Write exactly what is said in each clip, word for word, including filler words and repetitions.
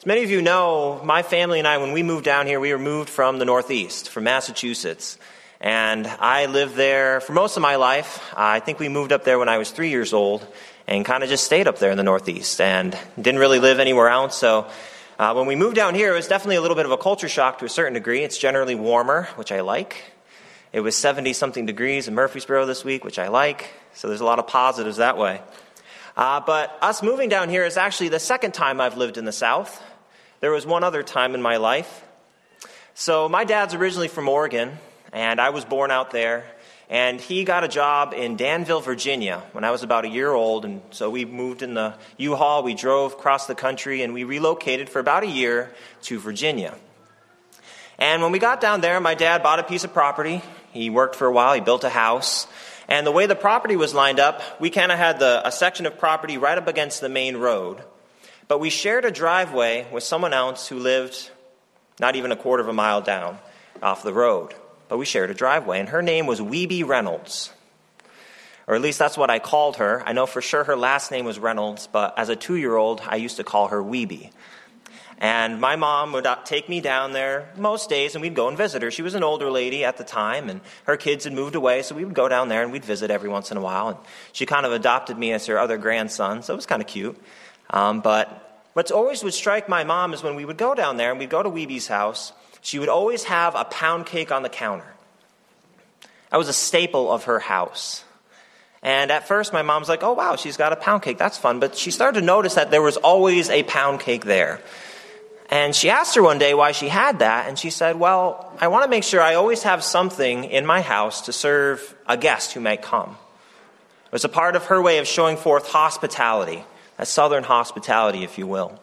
As many of you know, my family and I, when we moved down here, we were moved from the Northeast, from Massachusetts. And I lived there for most of my life. I think we moved up there when I was three years old and kind of just stayed up there in the Northeast and didn't really live anywhere else. So uh, when we moved down here, it was definitely a little bit of a culture shock to a certain degree. It's generally warmer, which I like. It was seventy-something degrees in Murfreesboro this week, which I like. So there's a lot of positives that way. Uh, but us moving down here is actually the second time I've lived in the South. There was one other time in my life. So my dad's originally from Oregon, and I was born out there. And he got a job in Danville, Virginia, when I was about a year old. And so we moved in the U-Haul, we drove across the country, and we relocated for about a year to Virginia. And when we got down there, my dad bought a piece of property. He worked for a while, he built a house. And the way the property was lined up, we kind of had the, a section of property right up against the main road. But we shared a driveway with someone else who lived not even a quarter of a mile down off the road. But we shared a driveway, and her name was Weeby Reynolds. Or at least that's what I called her. I know for sure her last name was Reynolds, but as a two-year-old, I used to call her Weeby. And my mom would take me down there most days, and we'd go and visit her. She was an older lady at the time, and her kids had moved away, so we would go down there, and we'd visit every once in a while. And she kind of adopted me as her other grandson, so it was kind of cute. Um, but what's always would strike my mom is when we would go down there, and we'd go to Weeby's house, she would always have a pound cake on the counter. That was a staple of her house. And at first, my mom's like, oh, wow, she's got a pound cake. That's fun. But she started to notice that there was always a pound cake there. And she asked her one day why she had that, and she said, well, I want to make sure I always have something in my house to serve a guest who might come. It was a part of her way of showing forth hospitality, a southern hospitality, if you will.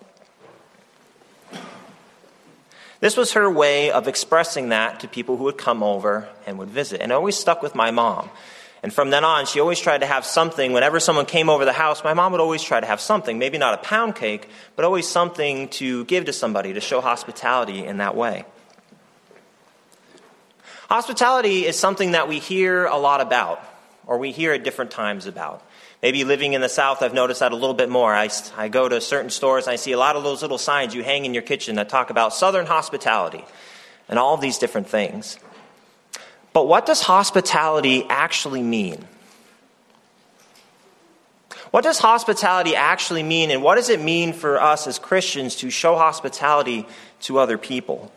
This was her way of expressing that to people who would come over and would visit, and it always stuck with my mom. And from then on, she always tried to have something. Whenever someone came over the house, my mom would always try to have something. Maybe not a pound cake, but always something to give to somebody, to show hospitality in that way. Hospitality is something that we hear a lot about, or we hear at different times about. Maybe living in the South, I've noticed that a little bit more. I, I go to certain stores, and I see a lot of those little signs you hang in your kitchen that talk about Southern hospitality and all of these different things. But what does hospitality actually mean? What does hospitality actually mean, and what does it mean for us as Christians to show hospitality to other people?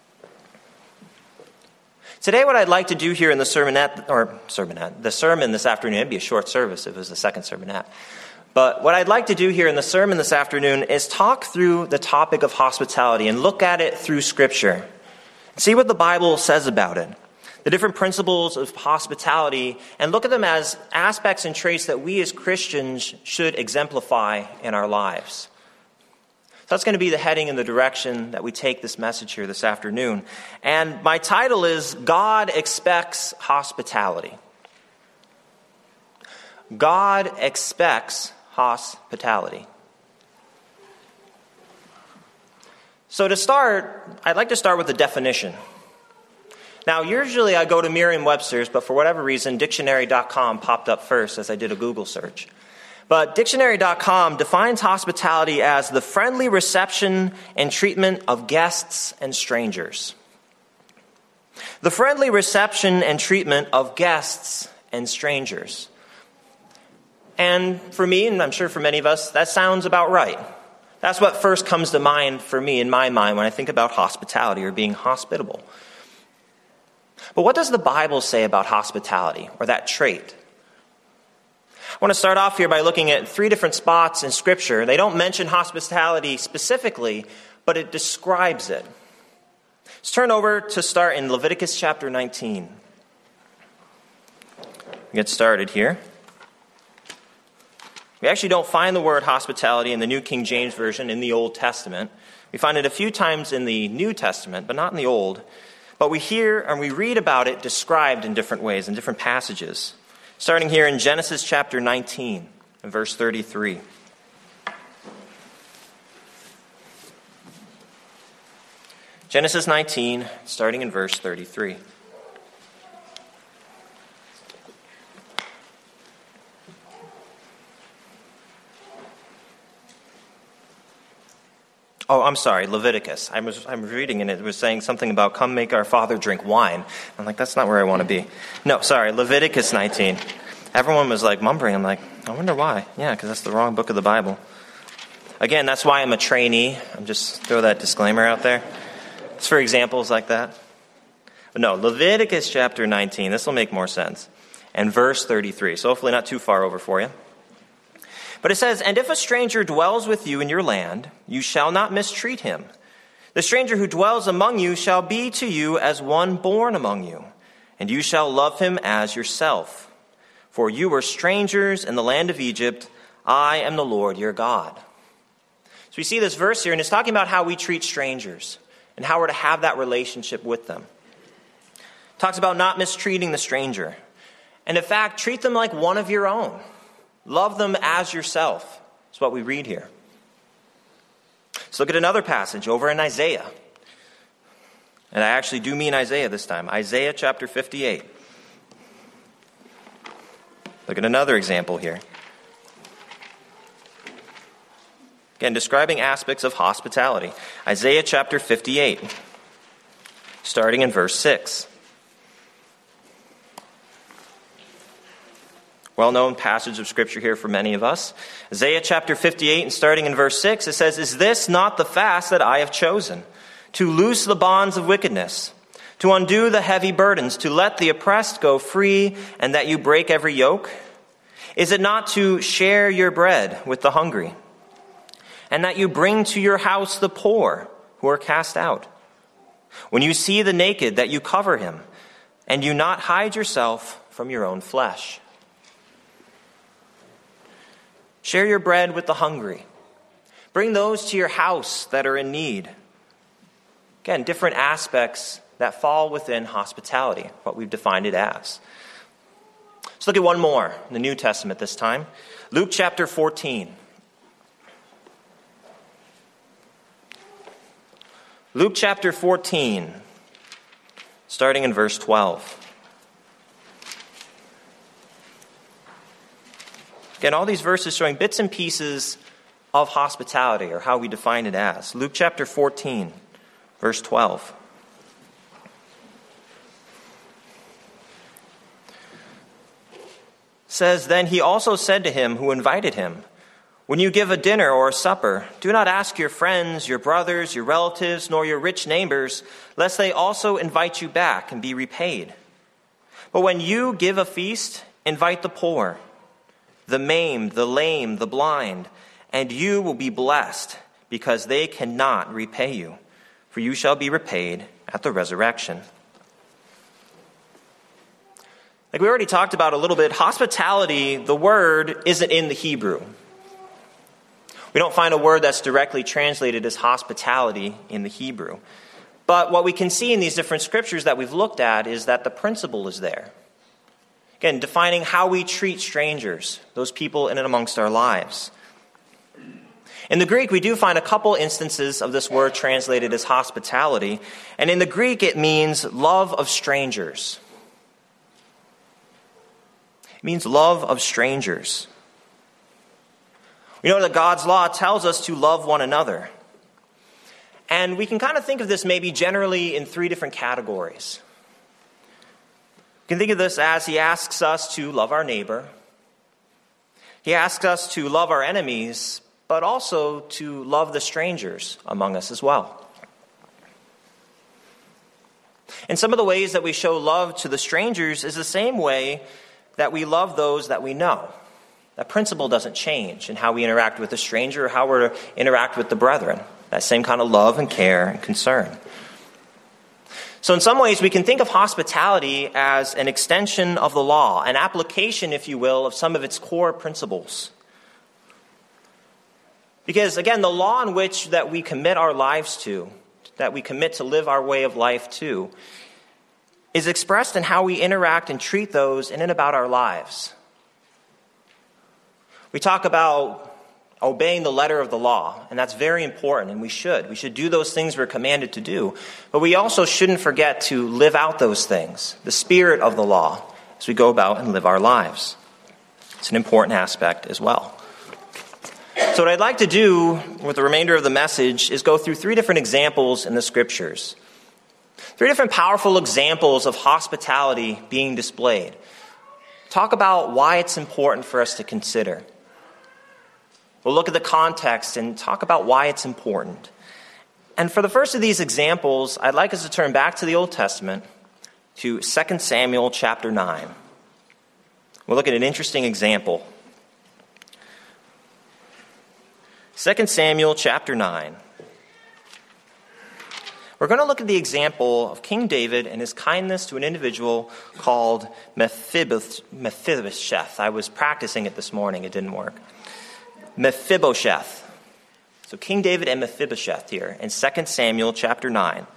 Today, what I'd like to do here in the sermonette, or sermonette, the sermon this afternoon, it'd be a short service if it was the second sermonette. But what I'd like to do here in the sermon this afternoon is talk through the topic of hospitality and look at it through Scripture. See what the Bible says about it. The different principles of hospitality, and look at them as aspects and traits that we as Christians should exemplify in our lives. So that's going to be the heading and the direction that we take this message here this afternoon. And my title is God Expects Hospitality. God expects hospitality. So to start, I'd like to start with the definition. Now, usually I go to Merriam-Webster's, but for whatever reason, dictionary dot com popped up first as I did a Google search. But dictionary dot com defines hospitality as the friendly reception and treatment of guests and strangers. The friendly reception and treatment of guests and strangers. And for me, and I'm sure for many of us, that sounds about right. That's what first comes to mind for me in my mind when I think about hospitality or being hospitable. But what does the Bible say about hospitality, or that trait? I want to start off here by looking at three different spots in Scripture. They don't mention hospitality specifically, but it describes it. Let's turn over to start in Leviticus chapter nineteen. We get started here. We actually don't find the word hospitality in the New King James Version in the Old Testament. We find it a few times in the New Testament, but not in the Old. But we hear and we read about it described in different ways, in different passages. Starting here in Genesis chapter nineteen, and verse thirty-three. Genesis nineteen, starting in verse thirty-three. Oh, I'm sorry, Leviticus. I was I'm reading and it was saying something about come make our father drink wine. I'm like, that's not where I want to be. No, sorry, Leviticus nineteen. Everyone was like mumbling. I'm like, I wonder why. Yeah, because that's the wrong book of the Bible. Again, that's why I'm a trainee. I'm just throw that disclaimer out there. It's for examples like that. But no, Leviticus chapter nineteen. This will make more sense. And verse thirty-three. So hopefully not too far over for you. But it says, and if a stranger dwells with you in your land, you shall not mistreat him. The stranger who dwells among you shall be to you as one born among you, and you shall love him as yourself. For you were strangers in the land of Egypt. I am the Lord your God. So we see this verse here, and it's talking about how we treat strangers and how we're to have that relationship with them. It talks about not mistreating the stranger. And in fact, treat them like one of your own. Love them as yourself. That's what we read here. Let's look at another passage over in Isaiah. And I actually do mean Isaiah this time. Isaiah chapter fifty-eight. Look at another example here. Again, describing aspects of hospitality. Isaiah chapter fifty-eight, starting in verse six. Well-known passage of Scripture here for many of us. Isaiah chapter fifty-eight, and starting in verse six, it says, Is this not the fast that I have chosen? To loose the bonds of wickedness, to undo the heavy burdens, to let the oppressed go free, and that you break every yoke? Is it not to share your bread with the hungry, and that you bring to your house the poor who are cast out? When you see the naked, that you cover him, and you not hide yourself from your own flesh? Share your bread with the hungry. Bring those to your house that are in need. Again, different aspects that fall within hospitality, what we've defined it as. Let's look at one more in the New Testament this time. Luke chapter fourteen. Luke chapter fourteen, starting in verse twelve. Again, all these verses showing bits and pieces of hospitality, or how we define it as. Luke chapter fourteen, verse twelve. Says, Then he also said to him who invited him, When you give a dinner or a supper, do not ask your friends, your brothers, your relatives, nor your rich neighbors, lest they also invite you back and be repaid. But when you give a feast, invite the poor, the maimed, the lame, the blind, and you will be blessed, because they cannot repay you, for you shall be repaid at the resurrection. Like we already talked about a little bit, hospitality, the word isn't in the Hebrew. We don't find a word that's directly translated as hospitality in the Hebrew. But what we can see in these different scriptures that we've looked at is that the principle is there. Again, defining how we treat strangers, those people in and amongst our lives. In the Greek, we do find a couple instances of this word translated as hospitality. And in the Greek, it means love of strangers. It means love of strangers. We know that God's law tells us to love one another. And we can kind of think of this maybe generally in three different categories. You can think of this as he asks us to love our neighbor. He asks us to love our enemies, but also to love the strangers among us as well. And some of the ways that we show love to the strangers is the same way that we love those that we know. That principle doesn't change in how we interact with the stranger or how we're to interact with the brethren. That same kind of love and care and concern. So in some ways, we can think of hospitality as an extension of the law, an application, if you will, of some of its core principles. Because, again, the law in which that we commit our lives to, that we commit to live our way of life to, is expressed in how we interact and treat those in and about our lives. We talk about obeying the letter of the law, and that's very important, and we should. We should do those things we're commanded to do. But we also shouldn't forget to live out those things, the spirit of the law, as we go about and live our lives. It's an important aspect as well. So what I'd like to do with the remainder of the message is go through three different examples in the scriptures. Three different powerful examples of hospitality being displayed. Talk about why it's important for us to consider. We'll look at the context and talk about why it's important. And for the first of these examples, I'd like us to turn back to the Old Testament, to Second Samuel chapter nine. We'll look at an interesting example. Second Samuel chapter nine. We're going to look at the example of King David and his kindness to an individual called Mephibosheth. I was practicing it this morning. It didn't work. Mephibosheth. So King David and Mephibosheth here in Second Samuel chapter nine.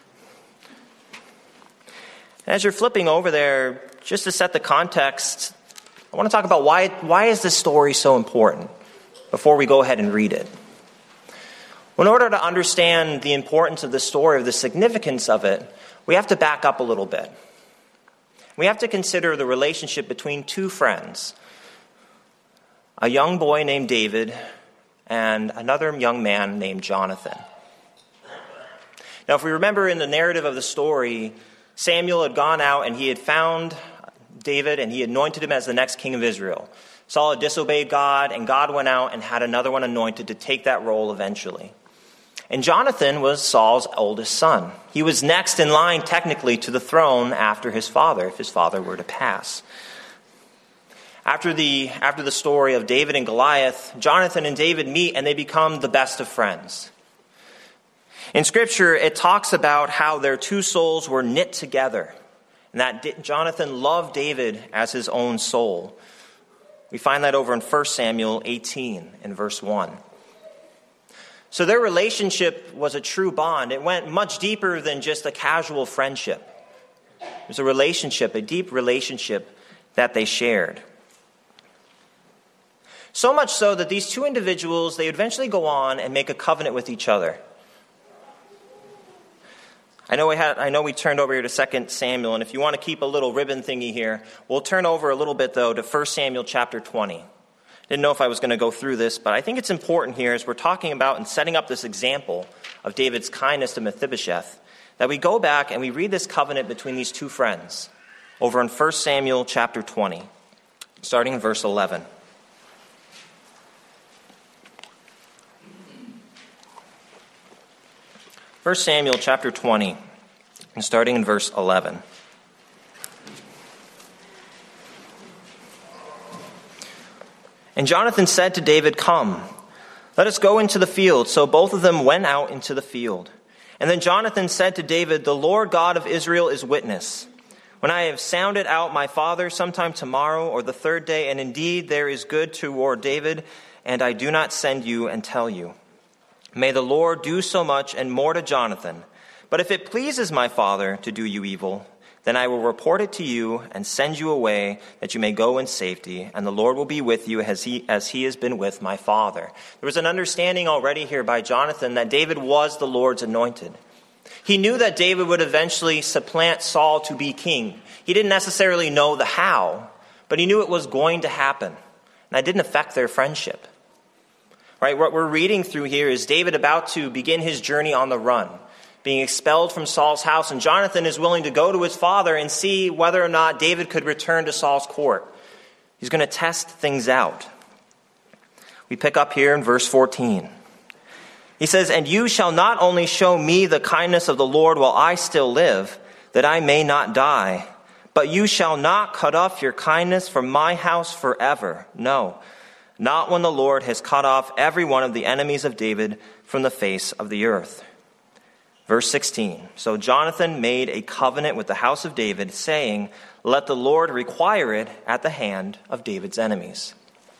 As you're flipping over there, just to set the context, I want to talk about why, why is this story so important before we go ahead and read it. Well, in order to understand the importance of this story, or the significance of it, we have to back up a little bit. We have to consider the relationship between two friends, a young boy named David and another young man named Jonathan. Now, if we remember in the narrative of the story, Samuel had gone out and he had found David and he anointed him as the next king of Israel. Saul had disobeyed God, and God went out and had another one anointed to take that role eventually. And Jonathan was Saul's oldest son. He was next in line technically to the throne after his father, if his father were to pass. After the, after the story of David and Goliath, Jonathan and David meet and they become the best of friends. In Scripture, it talks about how their two souls were knit together, and that Jonathan loved David as his own soul. We find that over in First Samuel eighteen in verse one. So their relationship was a true bond. It went much deeper than just a casual friendship. It was a relationship, a deep relationship that they shared. So much so that these two individuals, they eventually go on and make a covenant with each other. I know we had. I know we turned over here to Second Samuel, and if you want to keep a little ribbon thingy here, we'll turn over a little bit, though, to First Samuel chapter twenty. Didn't know if I was going to go through this, but I think it's important here as we're talking about and setting up this example of David's kindness to Mephibosheth, that we go back and we read this covenant between these two friends over in First Samuel chapter twenty, starting in verse eleven. First Samuel chapter twenty, and starting in verse eleven. And Jonathan said to David, "Come, let us go into the field." So both of them went out into the field. And then Jonathan said to David, "The Lord God of Israel is witness. When I have sounded out my father sometime tomorrow or the third day, and indeed there is good toward David, and I do not send you and tell you. May the Lord do so much and more to Jonathan. But if it pleases my father to do you evil, then I will report it to you and send you away that you may go in safety, and the Lord will be with you as he, as he has been with my father." There was an understanding already here by Jonathan that David was the Lord's anointed. He knew that David would eventually supplant Saul to be king. He didn't necessarily know the how, but he knew it was going to happen. And that didn't affect their friendship. Right? What we're reading through here is David about to begin his journey on the run, being expelled from Saul's house, and Jonathan is willing to go to his father and see whether or not David could return to Saul's court. He's going to test things out. We pick up here in verse fourteen. He says, "And you shall not only show me the kindness of the Lord while I still live, that I may not die, but you shall not cut off your kindness from my house forever. No, not when the Lord has cut off every one of the enemies of David from the face of the earth." Verse sixteen, "So Jonathan made a covenant with the house of David, saying, 'Let the Lord require it at the hand of David's enemies.'"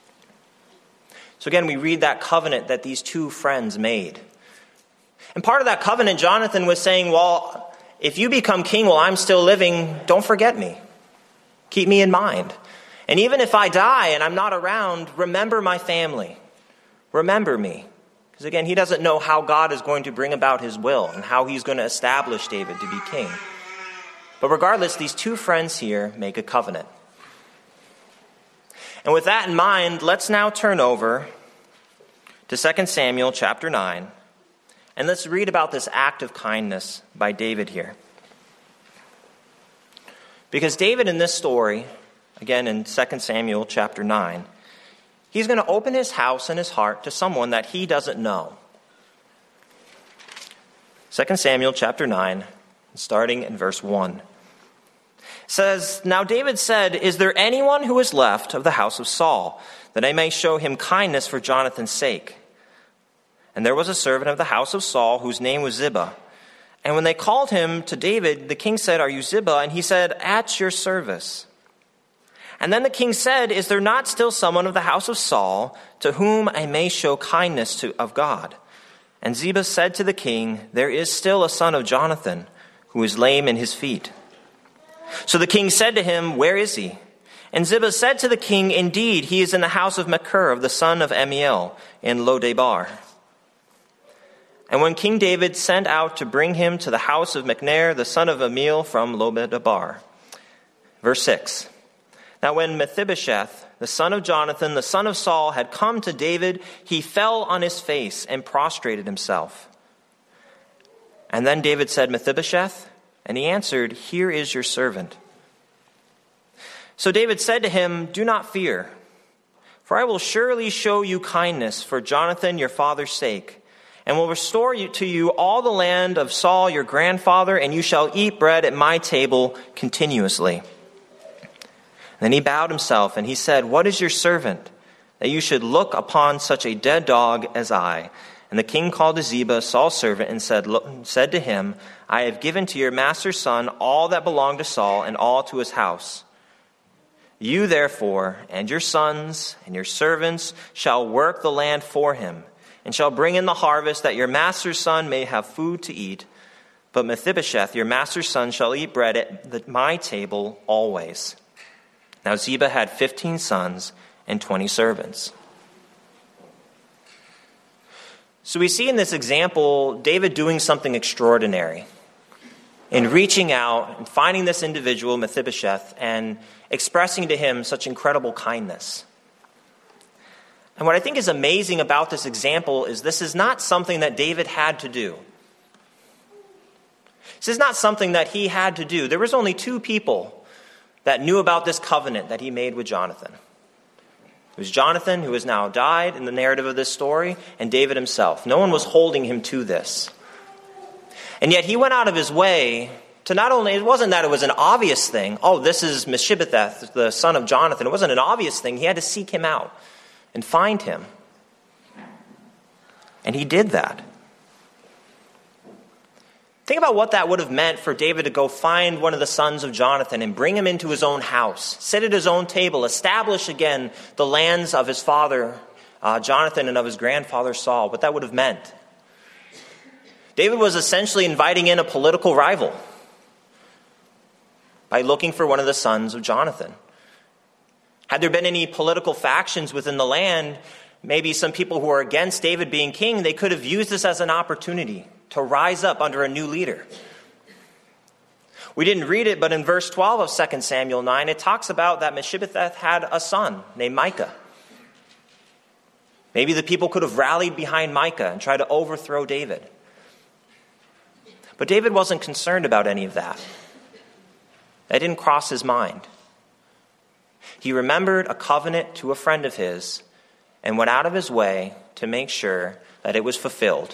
So again, we read that covenant that these two friends made. And part of that covenant, Jonathan was saying, well, if you become king while I'm still living, don't forget me. Keep me in mind. And even if I die and I'm not around, remember my family. Remember me. Because again, he doesn't know how God is going to bring about his will and how he's going to establish David to be king. But regardless, these two friends here make a covenant. And with that in mind, let's now turn over to Second Samuel chapter nine, and let's read about this act of kindness by David here. Because David in this story, again in Second Samuel chapter nine, he's going to open his house and his heart to someone that he doesn't know. Second Samuel chapter nine, starting in verse one. Says, "Now David said, 'Is there anyone who is left of the house of Saul, that I may show him kindness for Jonathan's sake?' And there was a servant of the house of Saul whose name was Ziba. And when they called him to David, the king said, 'Are you Ziba?' And he said, 'At your service.' And then the king said, 'Is there not still someone of the house of Saul to whom I may show kindness to, of God?' And Ziba said to the king, 'There is still a son of Jonathan who is lame in his feet.' So the king said to him, 'Where is he?' And Ziba said to the king, 'Indeed, he is in the house of Machir, the son of Amiel, in Lodebar.' And when King David sent out to bring him to the house of Machir, the son of Amiel from Lodebar." Verse six. "Now when Mephibosheth, the son of Jonathan, the son of Saul, had come to David, he fell on his face and prostrated himself. And then David said, 'Mephibosheth?' And he answered, 'Here is your servant.' So David said to him, 'Do not fear, for I will surely show you kindness for Jonathan your father's sake, and will restore you to you all the land of Saul your grandfather, and you shall eat bread at my table continuously.' Then he bowed himself, and he said, 'What is your servant, that you should look upon such a dead dog as I?' And the king called to Ziba, Saul's servant, and said, said to him, 'I have given to your master's son all that belonged to Saul, and all to his house. You therefore, and your sons, and your servants, shall work the land for him, and shall bring in the harvest, that your master's son may have food to eat. But Mephibosheth, your master's son, shall eat bread at the, my table always.' Now Ziba had fifteen sons and twenty servants." So we see in this example David doing something extraordinary in reaching out and finding this individual, Mephibosheth, and expressing to him such incredible kindness. And what I think is amazing about this example is this is not something that David had to do. This is not something that he had to do. There was only two people that knew about this covenant that he made with Jonathan. It was Jonathan, who has now died in the narrative of this story, and David himself. No one was holding him to this. And yet he went out of his way to not only, it wasn't that it was an obvious thing, oh, this is Mephibosheth, the son of Jonathan. It wasn't an obvious thing. He had to seek him out and find him. And he did that. Think about what that would have meant for David to go find one of the sons of Jonathan and bring him into his own house, sit at his own table, establish again the lands of his father, uh, Jonathan, and of his grandfather Saul, what that would have meant. David was essentially inviting in a political rival by looking for one of the sons of Jonathan. Had there been any political factions within the land, maybe some people who were against David being king, they could have used this as an opportunity to rise up under a new leader. We didn't read it, but in verse twelve of Second Samuel nine, it talks about that Mephibosheth had a son named Micah. Maybe the people could have rallied behind Micah and tried to overthrow David. But David wasn't concerned about any of that. That didn't cross his mind. He remembered a covenant to a friend of his and went out of his way to make sure that it was fulfilled.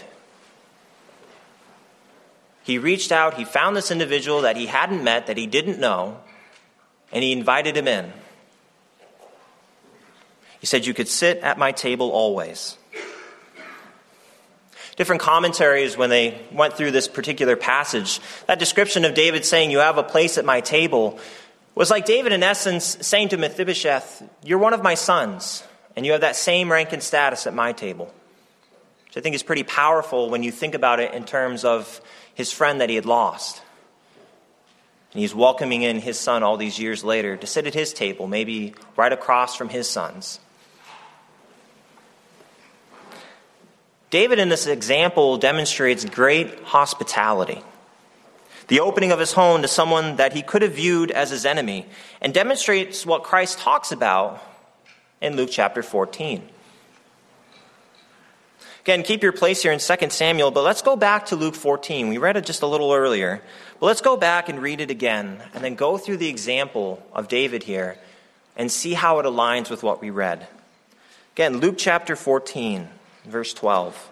He reached out, he found this individual that he hadn't met, that he didn't know, and he invited him in. He said, "You could sit at my table always." Different commentaries, when they went through this particular passage, that description of David saying, "You have a place at my table," was like David, in essence, saying to Mephibosheth, "You're one of my sons, and you have that same rank and status at my table." Which I think is pretty powerful when you think about it in terms of his friend that he had lost. And he's welcoming in his son all these years later to sit at his table, maybe right across from his sons. David in this example demonstrates great hospitality. The opening of his home to someone that he could have viewed as his enemy, and demonstrates what Christ talks about in Luke chapter fourteen. Again, keep your place here in Second Samuel, but let's go back to Luke fourteen. We read it just a little earlier. But let's go back and read it again, and then go through the example of David here and see how it aligns with what we read. Again, Luke chapter fourteen, verse twelve.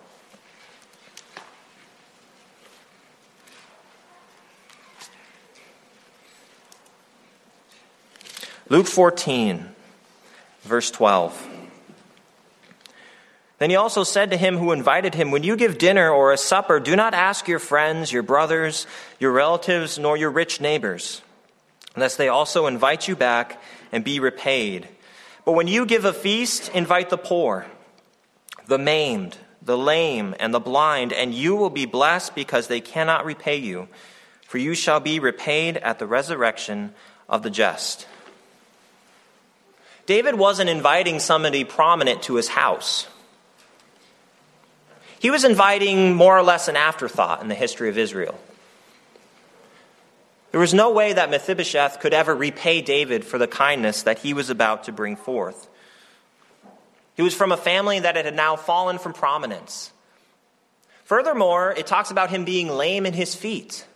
Luke fourteen, verse twelve. Then he also said to him who invited him, when you give dinner or a supper, do not ask your friends, your brothers, your relatives, nor your rich neighbors, lest they also invite you back and be repaid. But when you give a feast, invite the poor, the maimed, the lame, and the blind, and you will be blessed because they cannot repay you, for you shall be repaid at the resurrection of the just. David wasn't inviting somebody prominent to his house. He was inviting more or less an afterthought in the history of Israel. There was no way that Mephibosheth could ever repay David for the kindness that he was about to bring forth. He was from a family that had now fallen from prominence. Furthermore, it talks about him being lame in his feet.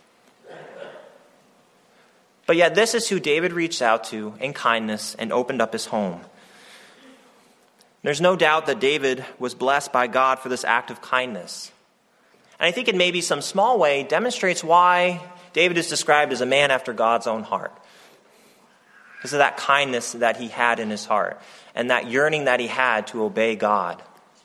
But yet this is who David reached out to in kindness and opened up his home. There's no doubt that David was blessed by God for this act of kindness. And I think in maybe some small way demonstrates why David is described as a man after God's own heart. Because of that kindness that he had in his heart and that yearning that he had to obey God.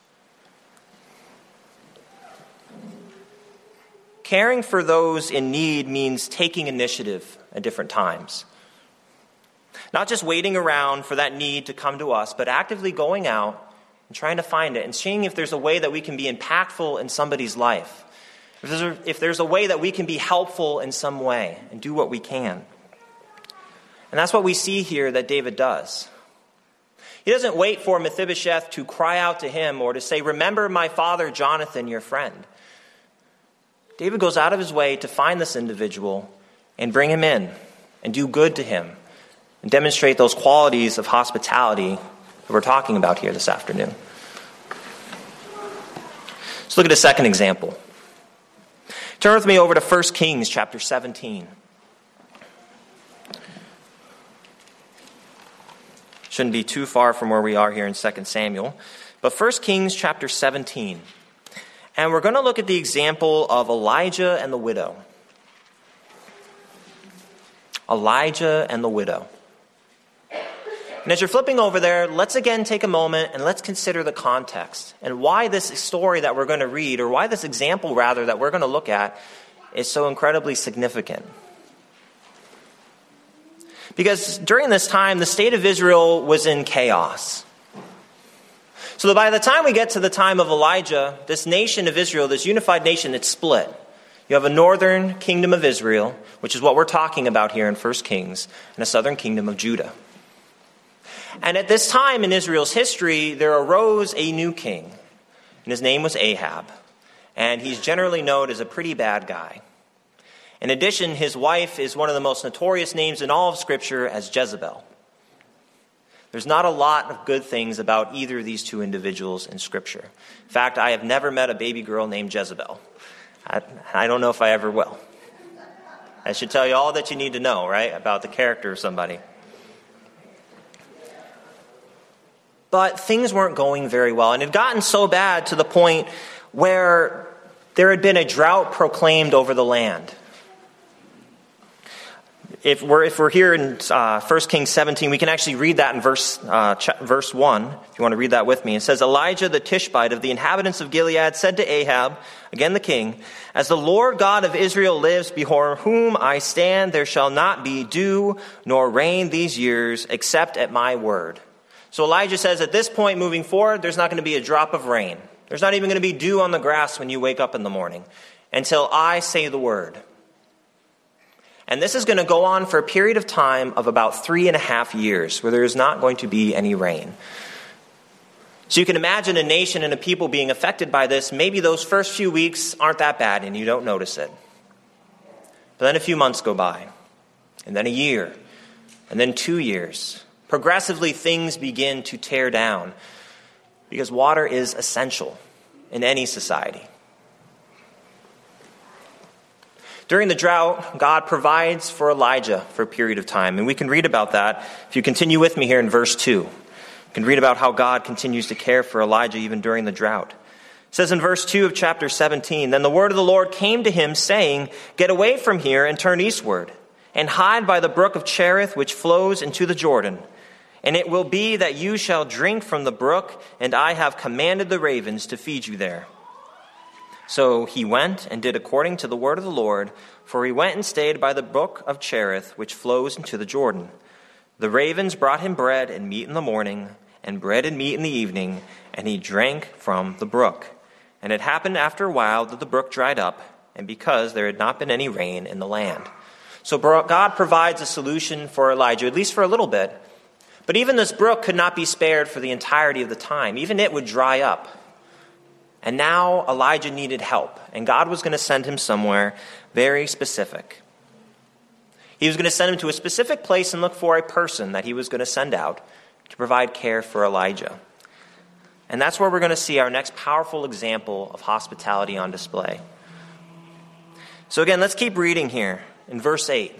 Caring for those in need means taking initiative at different times. Not just waiting around for that need to come to us, but actively going out and trying to find it and seeing if there's a way that we can be impactful in somebody's life. If there's a, if there's a way that we can be helpful in some way and do what we can. And that's what we see here that David does. He doesn't wait for Mephibosheth to cry out to him or to say, remember my father Jonathan, your friend. David goes out of his way to find this individual and bring him in and do good to him and demonstrate those qualities of hospitality that we're talking about here this afternoon. Let's look at a second example. Turn with me over to First Kings chapter seventeen. Shouldn't be too far from where we are here in Second Samuel. But First Kings chapter seventeen. And we're going to look at the example of Elijah and the widow. Elijah and the widow. And as you're flipping over there, let's again take a moment and let's consider the context and why this story that we're going to read, or why this example rather that we're going to look at, is so incredibly significant. Because during this time, the state of Israel was in chaos. So that by the time we get to the time of Elijah, this nation of Israel, this unified nation, it's split. You have a northern kingdom of Israel, which is what we're talking about here in First Kings, and a southern kingdom of Judah. And at this time in Israel's history, there arose a new king, and his name was Ahab. And he's generally known as a pretty bad guy. In addition, his wife is one of the most notorious names in all of Scripture as Jezebel. There's not a lot of good things about either of these two individuals in Scripture. In fact, I have never met a baby girl named Jezebel. I, I don't know if I ever will. I should tell you all that you need to know, right, about the character of somebody. But things weren't going very well, and it had gotten so bad to the point where there had been a drought proclaimed over the land. If we're if we're here in uh, First Kings seventeen, we can actually read that in verse uh, ch- verse one. If you want to read that with me, it says, Elijah the Tishbite of the inhabitants of Gilead said to Ahab, again the king, as the Lord God of Israel lives, before whom I stand, there shall not be dew nor rain these years, except at my word. So Elijah says, at this point moving forward, there's not going to be a drop of rain. There's not even going to be dew on the grass when you wake up in the morning until I say the word. And this is going to go on for a period of time of about three and a half years where there is not going to be any rain. So you can imagine a nation and a people being affected by this. Maybe those first few weeks aren't that bad and you don't notice it. But then a few months go by, and then a year, and then two years. Progressively, things begin to tear down because water is essential. in any society. During the drought, God provides for Elijah for a period of time. And we can read about that if you continue with me here in verse two. You can read about how God continues to care for Elijah even during the drought. It says in verse two of chapter seventeen, "Then the word of the Lord came to him, saying, 'Get away from here and turn eastward, and hide by the brook of Cherith, which flows into the Jordan. And it will be that you shall drink from the brook, and I have commanded the ravens to feed you there.' So he went and did according to the word of the Lord, for he went and stayed by the brook of Cherith, which flows into the Jordan. The ravens brought him bread and meat in the morning, and bread and meat in the evening, and he drank from the brook. And it happened after a while that the brook dried up, and because there had not been any rain in the land." So God provides a solution for Elijah, at least for a little bit. But even this brook could not be spared for the entirety of the time. Even it would dry up. And now Elijah needed help, and God was going to send him somewhere very specific. He was going to send him to a specific place and look for a person that he was going to send out to provide care for Elijah. And that's where we're going to see our next powerful example of hospitality on display. So again, let's keep reading here in verse eight.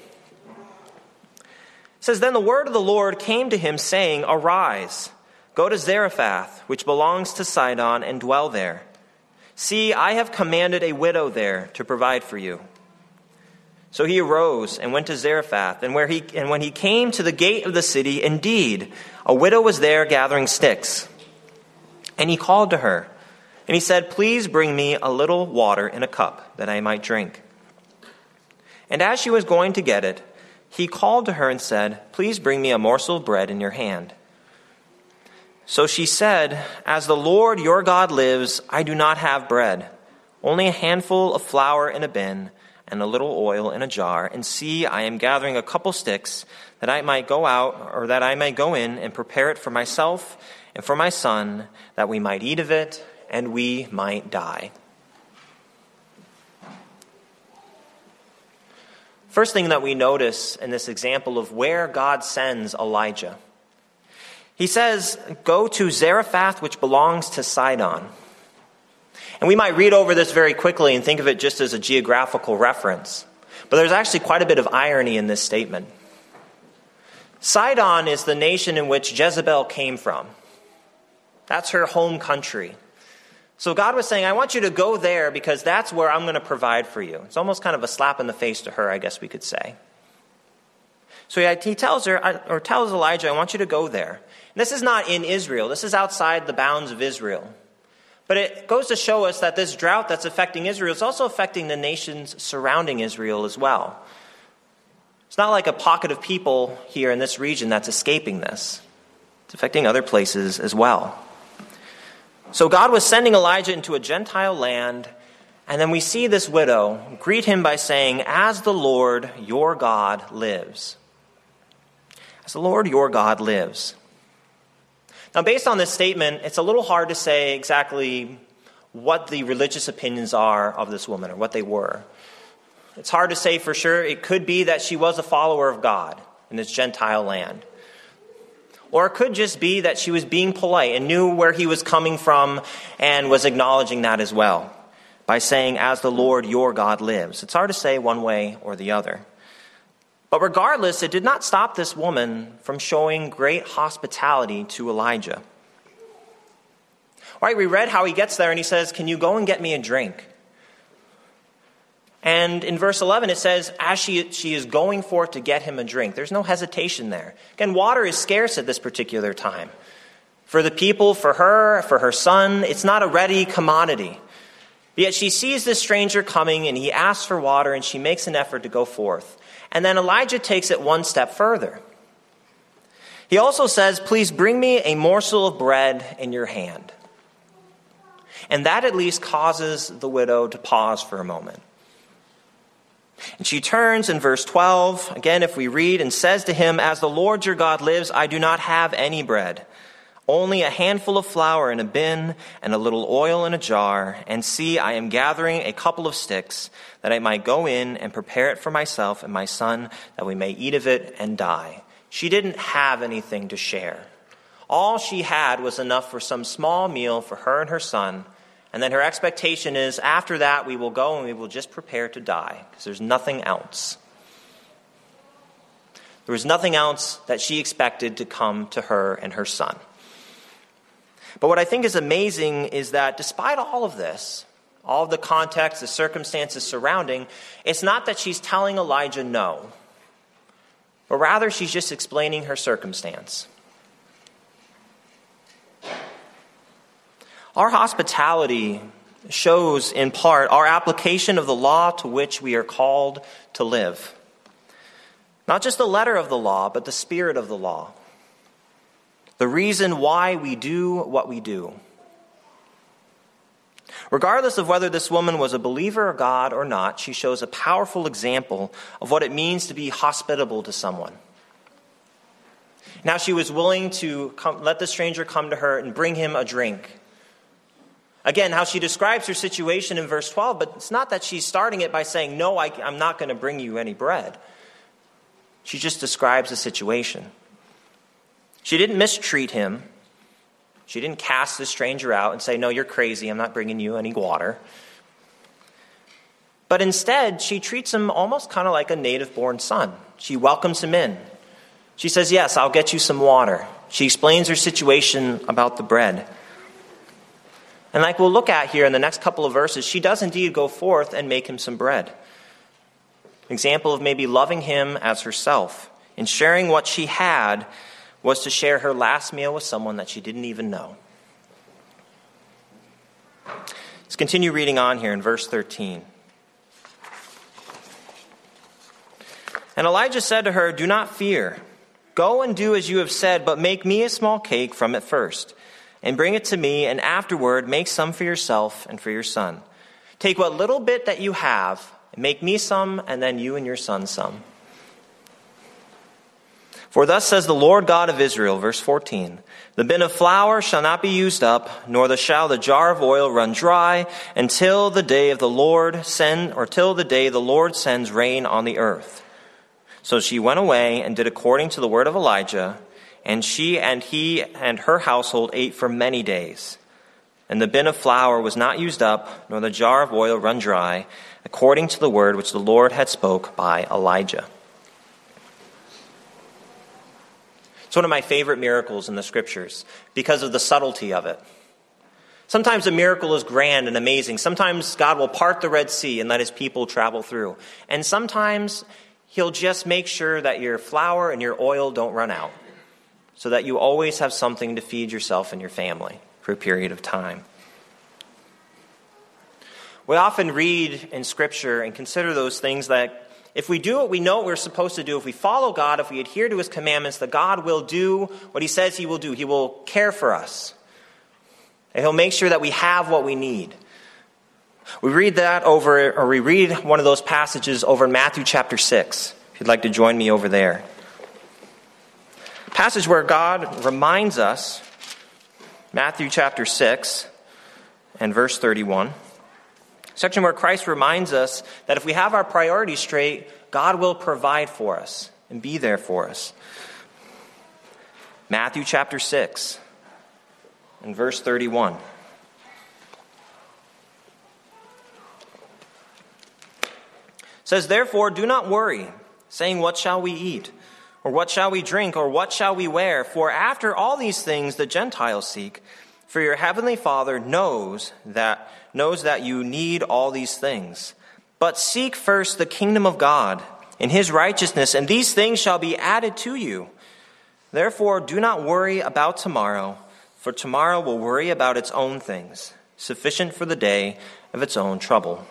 It says, "Then the word of the Lord came to him, saying, 'Arise, go to Zarephath, which belongs to Sidon, and dwell there. See, I have commanded a widow there to provide for you.' So he arose and went to Zarephath, and where he and when he came to the gate of the city, indeed, a widow was there gathering sticks. And he called to her, and he said, 'Please bring me a little water in a cup, that I might drink.' And as she was going to get it, he called to her and said, 'Please bring me a morsel of bread in your hand.' So she said, 'As the Lord your God lives, I do not have bread, only a handful of flour in a bin and a little oil in a jar. And see, I am gathering a couple sticks that I might go out, or that I may go in and prepare it for myself and for my son, that we might eat of it and we might die.'" First thing that we notice in this example of where God sends Elijah. He says, "Go to Zarephath, which belongs to Sidon." And we might read over this very quickly and think of it just as a geographical reference. But there's actually quite a bit of irony in this statement. Sidon is the nation in which Jezebel came from. That's her home country. So God was saying, I want you to go there because that's where I'm going to provide for you. It's almost kind of a slap in the face to her, I guess we could say. So he tells her, or tells Elijah, I want you to go there. And this is not in Israel. This is outside the bounds of Israel. But it goes to show us that this drought that's affecting Israel is also affecting the nations surrounding Israel as well. It's not like a pocket of people here in this region that's escaping this. It's affecting other places as well. So God was sending Elijah into a Gentile land, and then we see this widow greet him by saying, "As the Lord your God lives." As the Lord your God lives. Now, based on this statement, it's a little hard to say exactly what the religious opinions are of this woman, or what they were. It's hard to say for sure. It could be that she was a follower of God in this Gentile land. Or it could just be that she was being polite and knew where he was coming from and was acknowledging that as well by saying, "As the Lord your God lives." It's hard to say one way or the other. But regardless, it did not stop this woman from showing great hospitality to Elijah. All right, we read how he gets there and he says, "Can you go and get me a drink?" And in verse eleven, it says, as she, she is going forth to get him a drink. There's no hesitation there. Again, water is scarce at this particular time. For the people, for her, for her son, it's not a ready commodity. But yet she sees this stranger coming and he asks for water and she makes an effort to go forth. And then Elijah takes it one step further. He also says, "Please bring me a morsel of bread in your hand." And that at least causes the widow to pause for a moment. And she turns in verse twelve, again if we read, and says to him, "As the Lord your God lives, I do not have any bread, only a handful of flour in a bin and a little oil in a jar. And see, I am gathering a couple of sticks that I might go in and prepare it for myself and my son, that we may eat of it and die." She didn't have anything to share. All she had was enough for some small meal for her and her son, And then her expectation is after that we will go and we will just prepare to die because there's nothing else. There was nothing else that she expected to come to her and her son. But what I think is amazing is that despite all of this, all of the context, the circumstances surrounding, it's not that she's telling Elijah no, but rather she's just explaining her circumstance. Our hospitality shows in part our application of the law to which we are called to live. Not just the letter of the law, but the spirit of the law. The reason why we do what we do. Regardless of whether this woman was a believer of God or not, she shows a powerful example of what it means to be hospitable to someone. Now she was willing to come, let the stranger come to her and bring him a drink. Again, how she describes her situation in verse twelve, but it's not that she's starting it by saying, no, I, I'm not going to bring you any bread. She just describes the situation. She didn't mistreat him. She didn't cast the stranger out and say, no, you're crazy, I'm not bringing you any water. But instead, she treats him almost kind of like a native-born son. She welcomes him in. She says, yes, I'll get you some water. She explains her situation about the bread. And like we'll look at here in the next couple of verses, she does indeed go forth and make him some bread. Example of maybe loving him as herself. In sharing what she had was to share her last meal with someone that she didn't even know. Let's continue reading on here in verse thirteen. And Elijah said to her, do not fear. Go and do as you have said, but make me a small cake from it first, and bring it to me, and afterward make some for yourself and for your son. Take what little bit that you have, and make me some, and then you and your son some. For thus says the Lord God of Israel, verse fourteen, the bin of flour shall not be used up, nor the shall the jar of oil run dry, until the day of the Lord send, or till the day the Lord sends rain on the earth. So she went away and did according to the word of Elijah, and she and he and her household ate for many days. And the bin of flour was not used up, nor the jar of oil run dry, according to the word which the Lord had spoke by Elijah. It's one of my favorite miracles in the scriptures because of the subtlety of it. Sometimes a miracle is grand and amazing. Sometimes God will part the Red Sea and let his people travel through. And sometimes he'll just make sure that your flour and your oil don't run out, so that you always have something to feed yourself and your family for a period of time. We often read in Scripture and consider those things that if we do what we know what we're supposed to do, if we follow God, if we adhere to his commandments, that God will do what he says he will do. He will care for us. And he'll make sure that we have what we need. We read that over, or we read one of those passages over in Matthew chapter six, if you'd like to join me over there. Passage where God reminds us, Matthew chapter six and verse thirty-one. Section where Christ reminds us that if we have our priorities straight, God will provide for us and be there for us. Matthew chapter six and verse thirty-one. It says, therefore, do not worry, saying, what shall we eat? Or what shall we drink? Or what shall we wear? For after all these things the Gentiles seek. For your heavenly Father knows that knows that you need all these things. But seek first the kingdom of God and his righteousness, and these things shall be added to you. Therefore, do not worry about tomorrow, for tomorrow will worry about its own things. Sufficient for the day of its own trouble.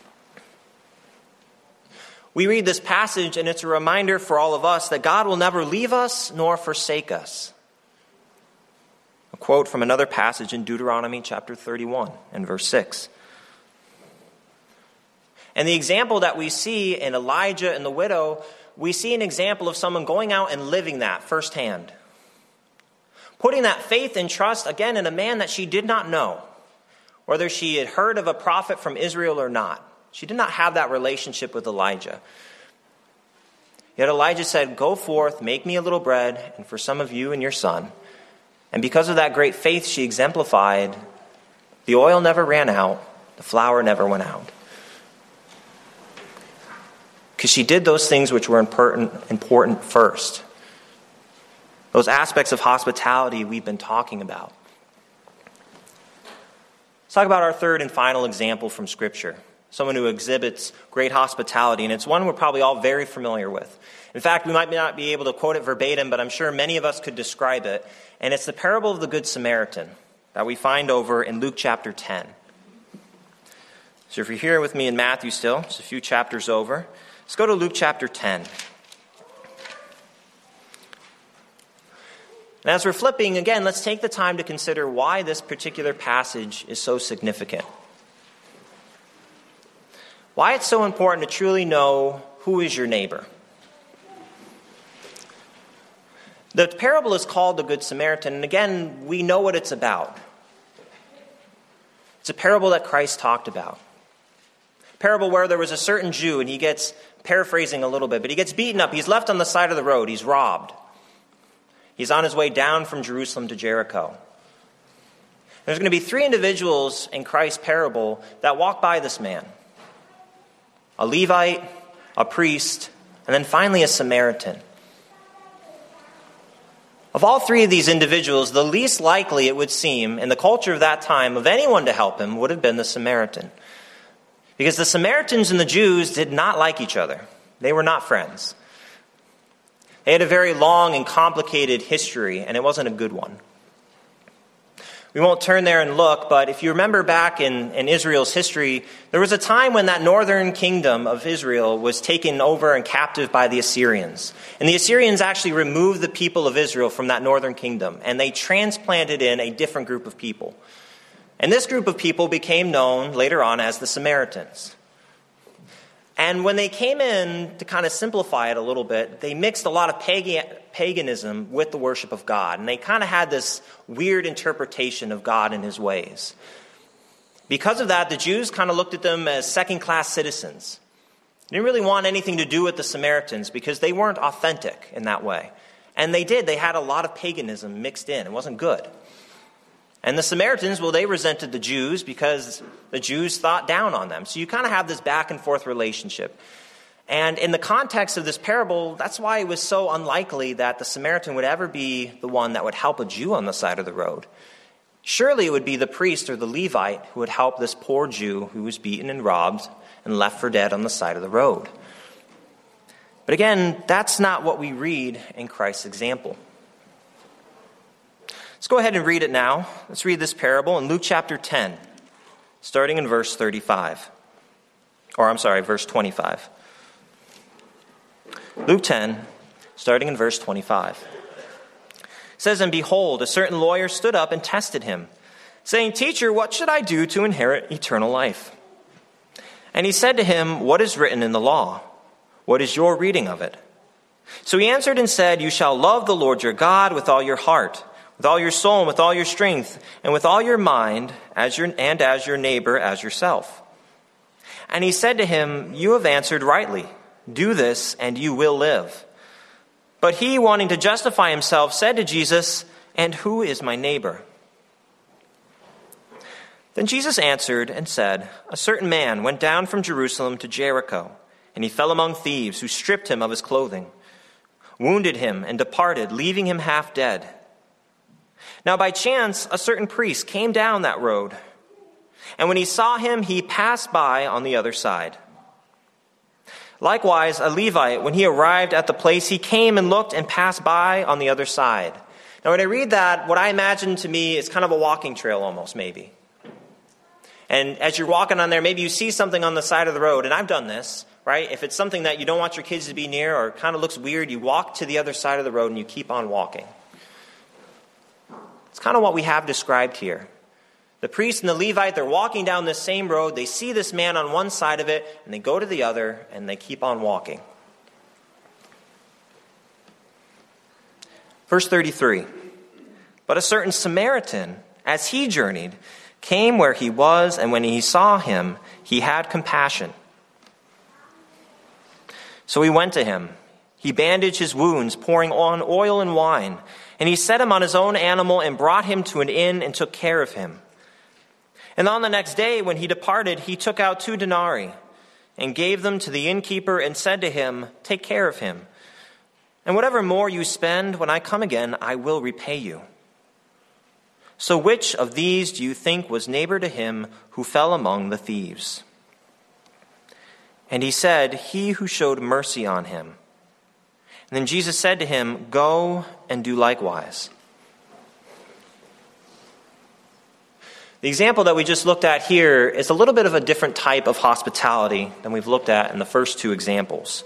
We read this passage, and it's a reminder for all of us that God will never leave us nor forsake us. A quote from another passage in Deuteronomy chapter thirty-one and verse six. And the example that we see in Elijah and the widow, we see an example of someone going out and living that firsthand. Putting that faith and trust, again, in a man that she did not know, whether she had heard of a prophet from Israel or not. She did not have that relationship with Elijah. Yet Elijah said, go forth, make me a little bread, and for some of you and your son. And because of that great faith she exemplified, The oil never ran out. The flour never went out. Because she did those things which were important, important first. Those aspects of hospitality we've been talking about. Let's talk about our third and final example from Scripture. Someone who exhibits great hospitality, and it's one we're probably all very familiar with. In fact, we might not be able to quote it verbatim, but I'm sure many of us could describe it. And it's the parable of the Good Samaritan that we find over in Luke chapter ten. So if you're here with me in Matthew still, just a few chapters over, let's go to Luke chapter ten. And as we're flipping, again, let's take the time to consider why this particular passage is so significant. Why it's so important to truly know who is your neighbor. The parable is called the Good Samaritan, and again, we know what it's about. It's a parable that Christ talked about. A parable where there was a certain Jew, and he gets, paraphrasing a little bit, but he gets beaten up. He's left on the side of the road. He's robbed. He's on his way down from Jerusalem to Jericho. There's going to be three individuals in Christ's parable that walk by this man. A Levite, a priest, and then finally a Samaritan. Of all three of these individuals, the least likely, it would seem, in the culture of that time, of anyone to help him would have been the Samaritan. Because the Samaritans and the Jews did not like each other. They were not friends. They had a very long and complicated history, and it wasn't a good one. We won't turn there and look, but if you remember back in, in Israel's history, there was a time when that northern kingdom of Israel was taken over and captive by the Assyrians. And the Assyrians actually removed the people of Israel from that northern kingdom, and they transplanted in a different group of people. And this group of people became known later on as the Samaritans. And when they came in, to kind of simplify it a little bit, they mixed a lot of pagan, paganism with the worship of God. And they kind of had this weird interpretation of God and his ways. Because of that, the Jews kind of looked at them as second-class citizens. They didn't really want anything to do with the Samaritans because they weren't authentic in that way. And they did. They had a lot of paganism mixed in. It wasn't good. And the Samaritans, well, they resented the Jews because the Jews thought down on them. So you kind of have this back and forth relationship. And in the context of this parable, that's why it was so unlikely that the Samaritan would ever be the one that would help a Jew on the side of the road. Surely it would be the priest or the Levite who would help this poor Jew who was beaten and robbed and left for dead on the side of the road. But again, that's not what we read in Christ's example. Let's go ahead and read it now. Let's read this parable in Luke chapter ten, starting in verse thirty-five. Or I'm sorry, verse twenty-five. Luke ten, starting in verse twenty-five. It says, "And behold, a certain lawyer stood up and tested him, saying, 'Teacher, what should I do to inherit eternal life?' And he said to him, 'What is written in the law? What is your reading of it?' So he answered and said, 'You shall love the Lord your God with all your heart, with all your soul, and with all your strength, and with all your mind, as your, and as your neighbor as yourself.' And he said to him, 'You have answered rightly. Do this, and you will live.' But he, wanting to justify himself, said to Jesus, 'And who is my neighbor?' Then Jesus answered and said, 'A certain man went down from Jerusalem to Jericho, and he fell among thieves, who stripped him of his clothing, wounded him, and departed, leaving him half dead. Now by chance a certain priest came down that road, and when he saw him, he passed by on the other side. Likewise, a Levite, when he arrived at the place, he came and looked and passed by on the other side.'" Now when I read that, what I imagine to me is kind of a walking trail almost, maybe. And as you're walking on there, maybe you see something on the side of the road, and I've done this, right? If it's something that you don't want your kids to be near or kind of looks weird, you walk to the other side of the road and you keep on walking. It's kind of what we have described here. The priest and the Levite, they're walking down this same road. They see this man on one side of it, and they go to the other, and they keep on walking. Verse thirty-three, "But a certain Samaritan, as he journeyed, came where he was, and when he saw him, he had compassion. So he went to him. He bandaged his wounds, pouring on oil and wine, and he set him on his own animal and brought him to an inn and took care of him. And on the next day, when he departed, he took out two denarii and gave them to the innkeeper and said to him, take care of him. And whatever more you spend, when I come again, I will repay you. So which of these do you think was neighbor to him who fell among the thieves? And he said, he who showed mercy on him. And then Jesus said to him, go and do likewise. The example that we just looked at here is a little bit of a different type of hospitality than we've looked at in the first two examples.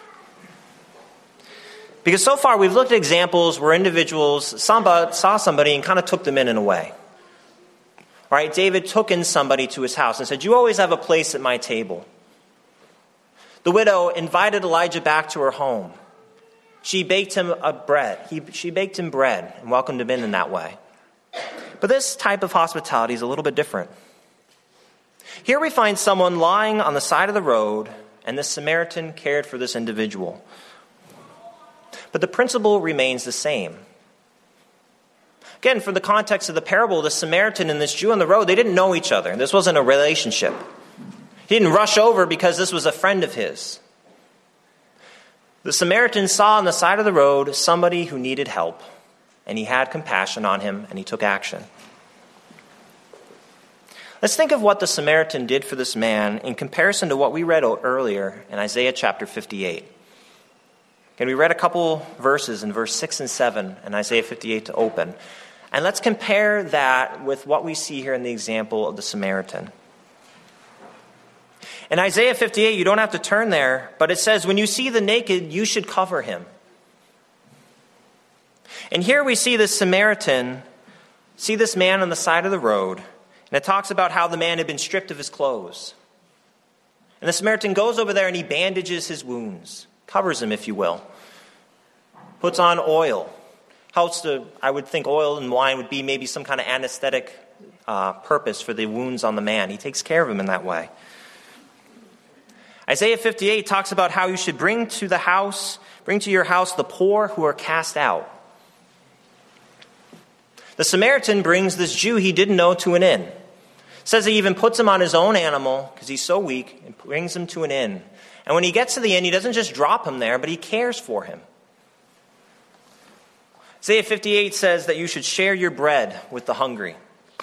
Because so far we've looked at examples where individuals saw somebody and kind of took them in in a way. All right, David took in somebody to his house and said, you always have a place at my table. The widow invited Elijah back to her home. She baked him a bread. He, she baked him bread and welcomed him in in that way. But this type of hospitality is a little bit different. Here we find someone lying on the side of the road, and the Samaritan cared for this individual. But the principle remains the same. Again, for the context of the parable, the Samaritan and this Jew on the road, they didn't know each other. This wasn't a relationship. He didn't rush over because this was a friend of his. The Samaritan saw on the side of the road somebody who needed help, and he had compassion on him, and he took action. Let's think of what the Samaritan did for this man in comparison to what we read earlier in Isaiah chapter fifty-eight. And we read a couple verses in verse six and seven in Isaiah fifty-eight to open. And let's compare that with what we see here in the example of the Samaritan. In Isaiah fifty-eight, you don't have to turn there, but it says, when you see the naked, you should cover him. And here we see this Samaritan, see this man on the side of the road, and it talks about how the man had been stripped of his clothes. And the Samaritan goes over there and he bandages his wounds, covers him, if you will, puts on oil. Helps to, I would think oil and wine would be maybe some kind of anesthetic uh, purpose for the wounds on the man. He takes care of him in that way. Isaiah fifty-eight talks about how you should bring to the house, bring to your house the poor who are cast out. The Samaritan brings this Jew he didn't know to an inn. It says he even puts him on his own animal because he's so weak and brings him to an inn. And when he gets to the inn, he doesn't just drop him there, but he cares for him. Isaiah fifty-eight says that you should share your bread with the hungry.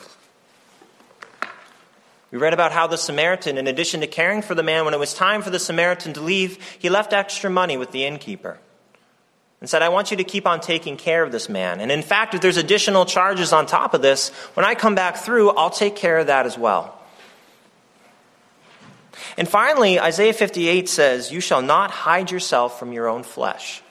We read about how the Samaritan, in addition to caring for the man, when it was time for the Samaritan to leave, he left extra money with the innkeeper and said, I want you to keep on taking care of this man. And in fact, if there's additional charges on top of this, when I come back through, I'll take care of that as well. And finally, Isaiah fifty-eight says, you shall not hide yourself from your own flesh.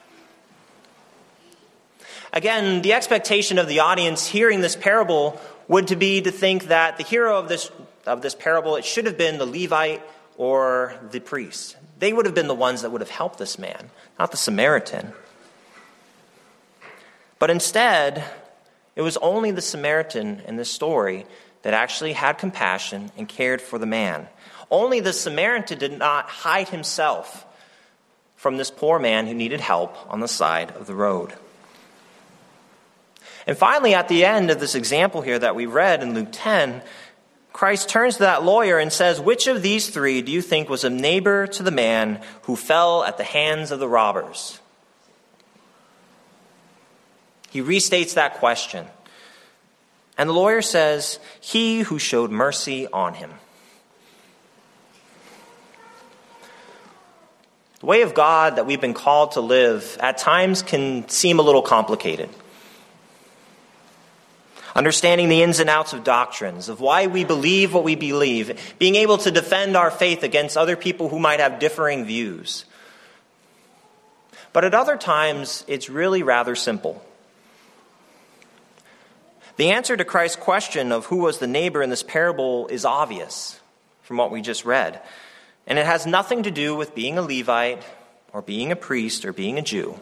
Again, the expectation of the audience hearing this parable would to be to think that the hero of this of this parable, it should have been the Levite or the priest. They would have been the ones that would have helped this man, not the Samaritan. But instead, it was only the Samaritan in this story that actually had compassion and cared for the man. Only the Samaritan did not hide himself from this poor man who needed help on the side of the road. And finally, at the end of this example here that we read in Luke ten, Christ turns to that lawyer and says, which of these three do you think was a neighbor to the man who fell at the hands of the robbers? He restates that question. And the lawyer says, he who showed mercy on him. The way of God that we've been called to live at times can seem a little complicated. Understanding the ins and outs of doctrines, of why we believe what we believe, being able to defend our faith against other people who might have differing views. But at other times, it's really rather simple. The answer to Christ's question of who was the neighbor in this parable is obvious from what we just read. And it has nothing to do with being a Levite or being a priest or being a Jew.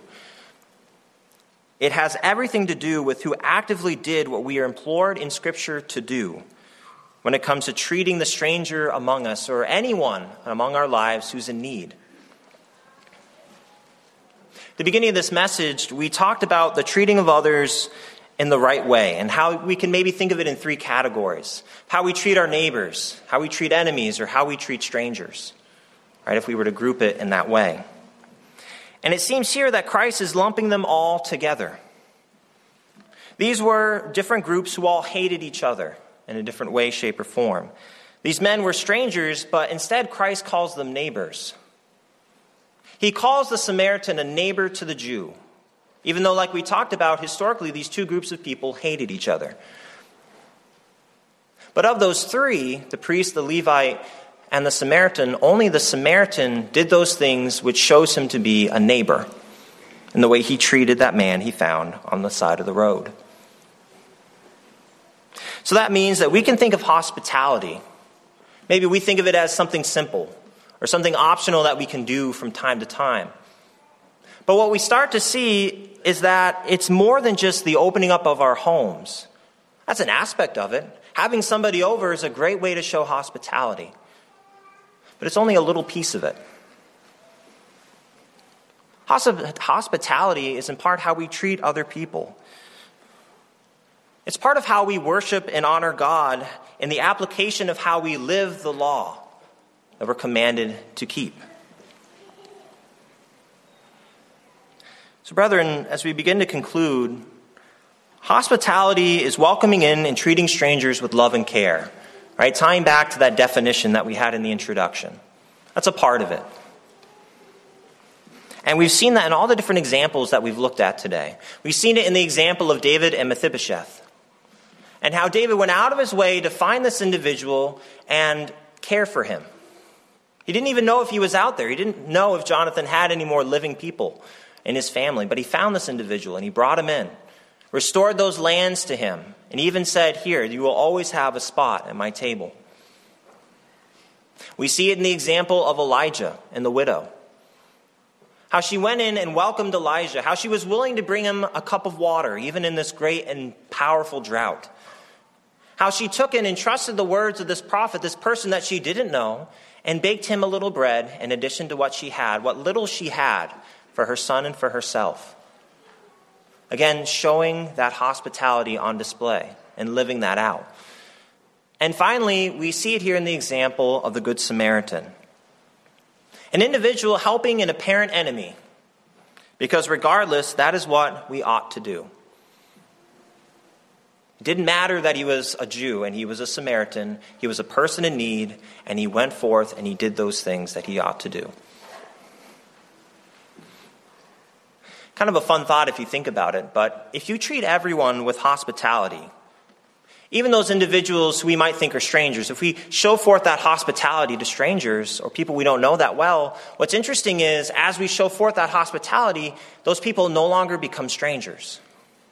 It has everything to do with who actively did what we are implored in Scripture to do when it comes to treating the stranger among us or anyone among our lives who's in need. At the beginning of this message, we talked about the treating of others in the right way, and how we can maybe think of it in three categories. How we treat our neighbors, how we treat enemies, or how we treat strangers, right, if we were to group it in that way. And it seems here that Christ is lumping them all together. These were different groups who all hated each other in a different way, shape, or form. These men were strangers, but instead Christ calls them neighbors. He calls the Samaritan a neighbor to the Jew, even though, like we talked about, historically, these two groups of people hated each other. But of those three, the priest, the Levite, and the Samaritan, only the Samaritan did those things which shows him to be a neighbor in the way he treated that man he found on the side of the road. So that means that we can think of hospitality. Maybe we think of it as something simple or something optional that we can do from time to time. But what we start to see is that it's more than just the opening up of our homes. That's an aspect of it. Having somebody over is a great way to show hospitality. But it's only a little piece of it. Hospitality is in part how we treat other people. It's part of how we worship and honor God in the application of how we live the law that we're commanded to keep. So, brethren, as we begin to conclude, hospitality is welcoming in and treating strangers with love and care, right? Tying back to that definition that we had in the introduction. That's a part of it. And we've seen that in all the different examples that we've looked at today. We've seen it in the example of David and Mephibosheth, and how David went out of his way to find this individual and care for him. He didn't even know if he was out there. He didn't know if Jonathan had any more living people in his family, but he found this individual and he brought him in, restored those lands to him, and even said, "Here, you will always have a spot at my table." We see it in the example of Elijah and the widow. How she went in and welcomed Elijah, how she was willing to bring him a cup of water, even in this great and powerful drought. How she took and entrusted the words of this prophet, this person that she didn't know, and baked him a little bread in addition to what she had, what little she had for her son and for herself. Again, showing that hospitality on display and living that out. And finally, we see it here in the example of the Good Samaritan. An individual helping an apparent enemy, because regardless, that is what we ought to do. It didn't matter that he was a Jew and he was a Samaritan. He was a person in need, and he went forth and he did those things that he ought to do. Kind of a fun thought if you think about it, but if you treat everyone with hospitality, even those individuals who we might think are strangers, if we show forth that hospitality to strangers or people we don't know that well, what's interesting is as we show forth that hospitality, those people no longer become strangers.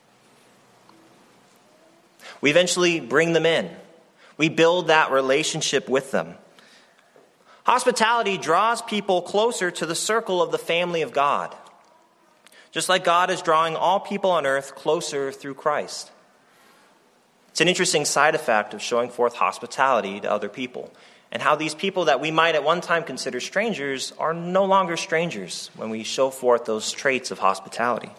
We eventually bring them in. We build that relationship with them. Hospitality draws people closer to the circle of the family of God, just like God is drawing all people on earth closer through Christ. It's an interesting side effect of showing forth hospitality to other people, and how these people that we might at one time consider strangers are no longer strangers when we show forth those traits of hospitality.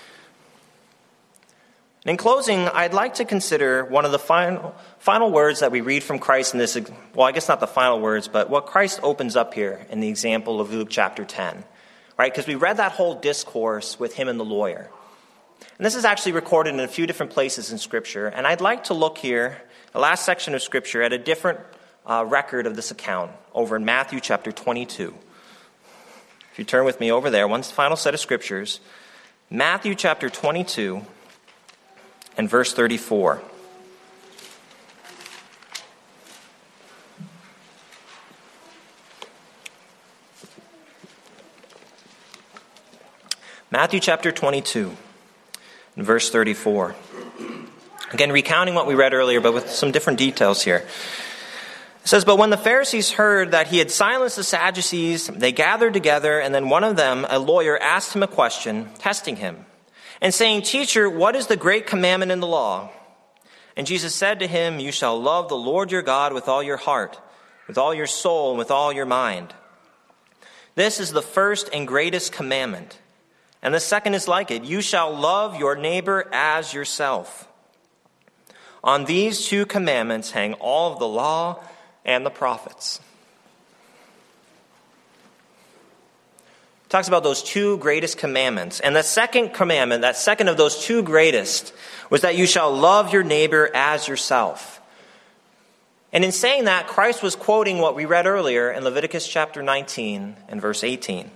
And in closing, I'd like to consider one of the final, final words that we read from Christ in this, well, I guess not the final words, but what Christ opens up here in the example of Luke chapter ten, right? Because we read that whole discourse with him and the lawyer. And this is actually recorded in a few different places in Scripture. And I'd like to look here, the last section of Scripture, at a different uh, record of this account over in Matthew chapter twenty-two. If you turn with me over there, one final set of Scriptures. Matthew chapter twenty-two and verse thirty-four. Matthew chapter twenty-two. In verse thirty-four. Again, recounting what we read earlier, but with some different details here. It says, "But when the Pharisees heard that he had silenced the Sadducees, they gathered together, and then one of them, a lawyer, asked him a question, testing him, and saying, 'Teacher, what is the great commandment in the law?' And Jesus said to him, 'You shall love the Lord your God with all your heart, with all your soul, and with all your mind. This is the first and greatest commandment. And the second is like it. You shall love your neighbor as yourself. On these two commandments hang all of the law and the prophets. It talks about those two greatest commandments. And the second commandment, that second of those two greatest, was that you shall love your neighbor as yourself. And in saying that, Christ was quoting what we read earlier in Leviticus chapter nineteen and verse eighteen.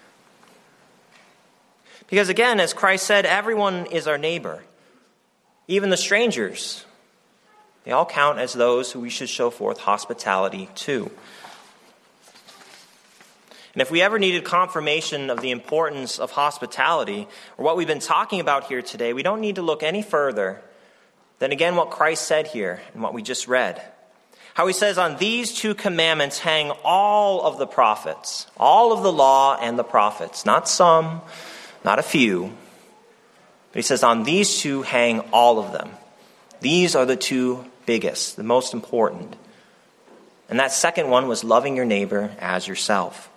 Because again, as Christ said, everyone is our neighbor. Even the strangers. They all count as those who we should show forth hospitality to. And if we ever needed confirmation of the importance of hospitality, or what we've been talking about here today, we don't need to look any further than, again, what Christ said here and what we just read. How he says, on these two commandments hang all of the prophets, all of the law and the prophets, not some, not a few. But he says, on these two hang all of them. These are the two biggest, the most important. And that second one was loving your neighbor as yourself.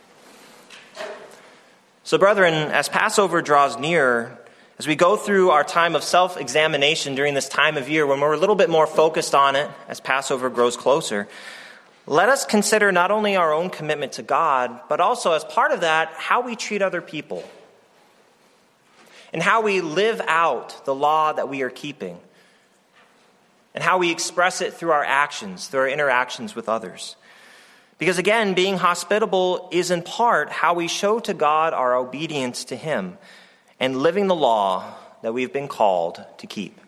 So, brethren, as Passover draws near, as we go through our time of self-examination during this time of year, when we're a little bit more focused on it as Passover grows closer, let us consider not only our own commitment to God, but also as part of that, how we treat other people and how we live out the law that we are keeping and how we express it through our actions, through our interactions with others. Because again, being hospitable is in part how we show to God our obedience to him and living the law that we've been called to keep.